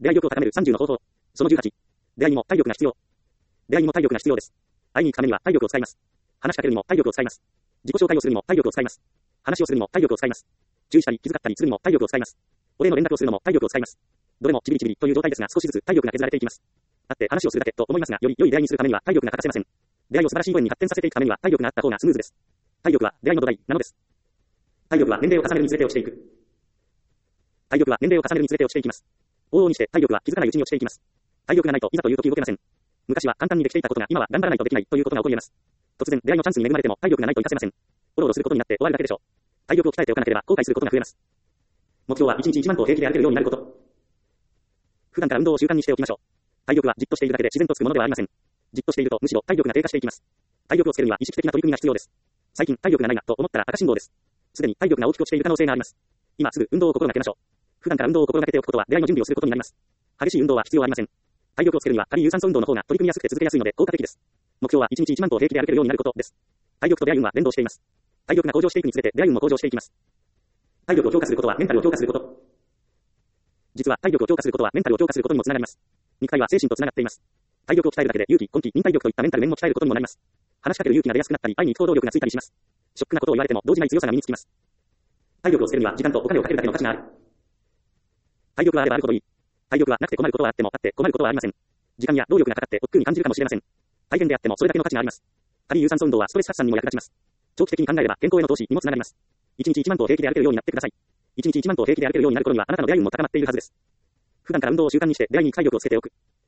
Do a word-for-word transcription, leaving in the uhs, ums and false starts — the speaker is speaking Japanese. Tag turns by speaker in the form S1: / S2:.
S1: 出会い力を高めるさんじゅうの方法。そのじゅうはち。出会いにも体力が必要。出会いにも体力が必要です。会いに行くためには体力を使います。話しかけるにも体力を使います。自己紹介をするにも体力を使います。話をするにも体力を使います。注意したり気遣ったりするにも体力を使います。お礼の連絡をするのも体力を使います。どれもちびりちびりという状態ですが少しずつ体力が削られていきます。会って話をするだけと思いますが、より良い出会いにするためには体力が欠かせません。出会いを素晴らしいご縁に発展させていくためには体力があった方がスムーズです。体力は出会いの土台なのです。体力は年齢を重ねるにつれて落ちていく。体力は年齢を重ねるにつれて落ちていきます。往々にして体力は気づかないうちに落ちていきます。体力がないといざという時動けません。昔は簡単にできていたことが今は頑張らないとできないということが起こり得ます。突然出会いのチャンスに恵まれても体力がないと活かせません。おろおろすることになって終わるだけでしょう。体力を鍛えておかなければ後悔することが増えます。目標はいちにちいちまん歩を平気で歩けるようになること。普段から運動を習慣にしておきましょう。体力はじっとしているだけで自然とつくものではありません。じっとしているとむしろ体力が低下していきます。体力をつけるには意識的な取り組みが必要です。最近体力がないなと思ったら赤信号です。すでに体力が大きく落ちている可能性があります。今すぐ運動を心がけましょう。普段から運動を心がけておくことは出会いの準備をすることになります。激しい運動は必要ありません。体力をつけるには軽い有酸素運動の方が取り組みやすくて続けやすいので効果的です。目標はいちにちいちまん歩を平気で歩けるようになることです。体力と出会い運は連動しています。体力が向上していくにつれて出会い運も向上していきます。体力を強化することはメンタルを強化すること。実は体力を強化することはメンタルを強化することにもつながります。肉体は精神とつながっています。体力を鍛えるだけで勇気、根気、忍耐力といったメンタル面も鍛えることにもなります。話しかける勇気が出やすくなったり、愛に行く行動力がついたりします。ショックなことを言われても動じない強さが身につきます。体力をつけるには時間とお金をかけるだけの価値がある。体力はあればあるほどいい。体力はなくて困ることはあってもあって困ることはありません。時間や労力がかかって億劫に感じるかもしれません。大変であってもそれだけの価値があります。軽い有酸素運動はストレス発散にも役立ちます。長期的に考えれば健康への投資にもつながります。いちにちいちまん歩を平気で歩けるようになってください。いちにちいちまん歩を平気で歩けるようになる頃にはあなたの出会い運も高まっているはずです。普段から運動を習慣にして出会いに行く体力をつけておく。